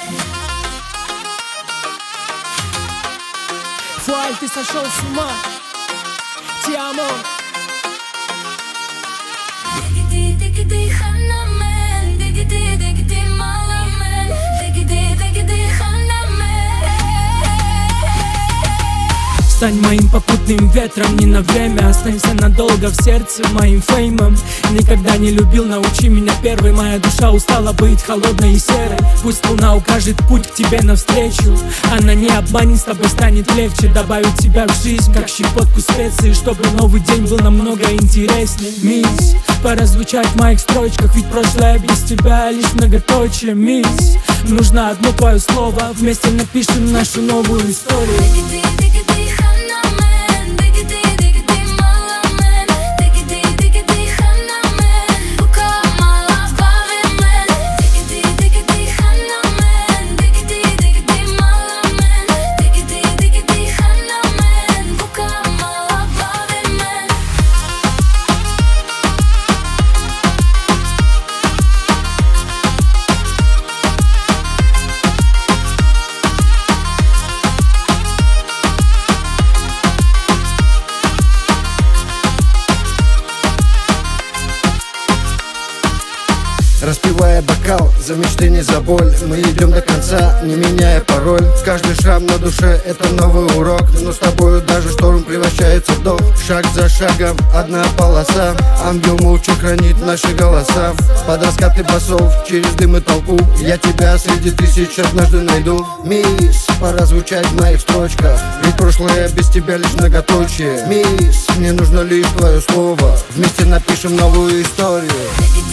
Фуаль, ты сошел с ума. Ти-амо. Стань моим попутным ветром, не на время. Останься надолго в сердце моим феймом. Никогда не любил, научи меня первой. Моя душа устала быть холодной и серой. Пусть луна укажет путь к тебе навстречу. Она не обманет, с тобой станет легче. Добавить тебя в жизнь, как щепотку специй, чтобы новый день был намного интереснее. Мисс, пора звучать в моих строчках, ведь прошлое без тебя лишь многоточие. Мисс, нужно одно твое слово, вместе напишем нашу новую историю. Распивая бокал, за мечты не за боль. Мы идем до конца, не меняя пароль. Каждый шрам на душе — это новый урок. Но с тобою даже шторм превращается в дом. Шаг за шагом, одна полоса. Ангел молча хранит наши голоса. Под раскаты басов, через дым и толпу я тебя среди тысяч однажды найду. Мисс, пора звучать в моих строчках, ведь прошлое без тебя лишь многоточие. Мисс, мне нужно лишь твое слово, вместе напишем новую историю.